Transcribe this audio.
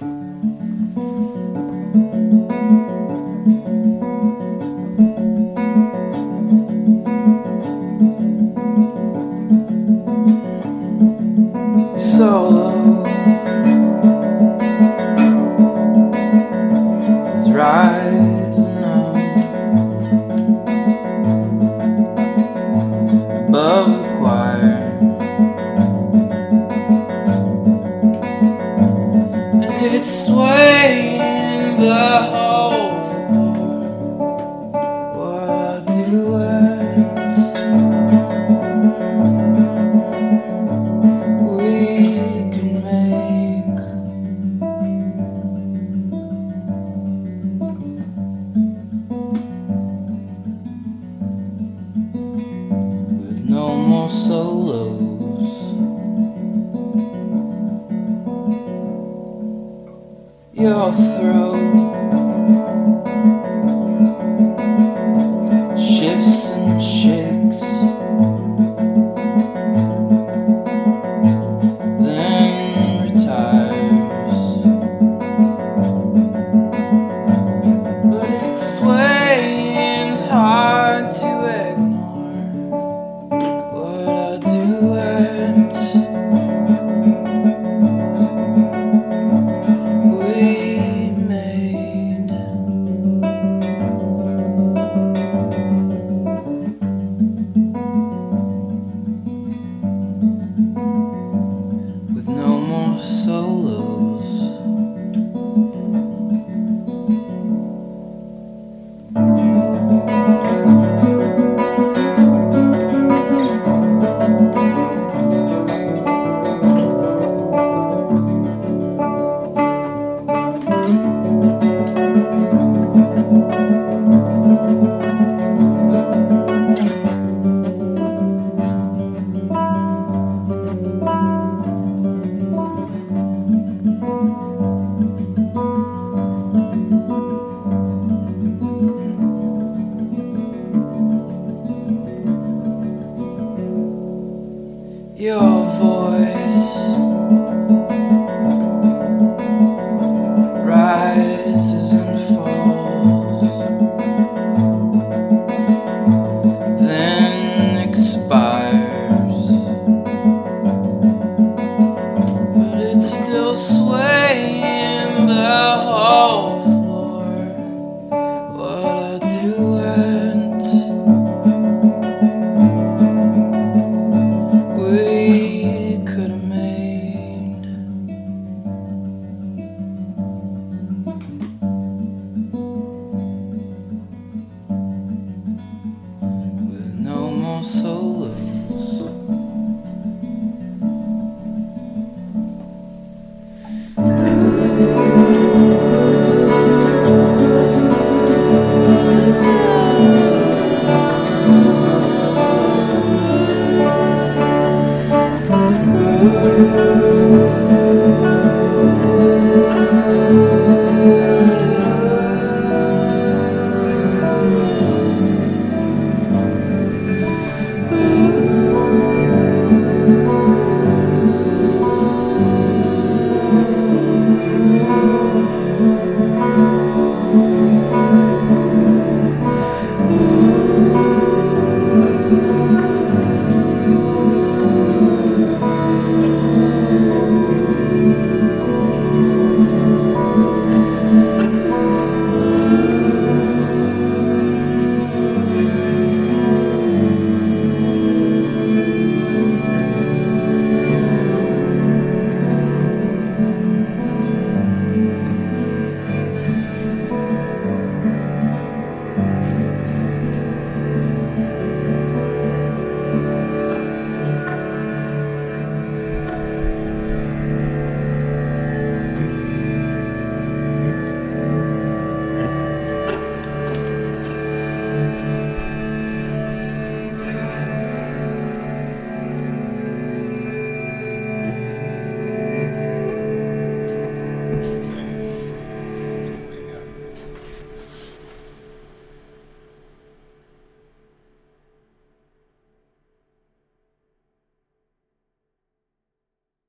Solo is rising up above the choir, and it's swaying the whole floor. What I do no more solos. Your throat shifts and shakes, then retires, but its swaying's hard to ignore. With no more solos. Your voice rises and falls, then expires, but it's still swaying the whole floor. What I do could have made. With no more solos. Ooh.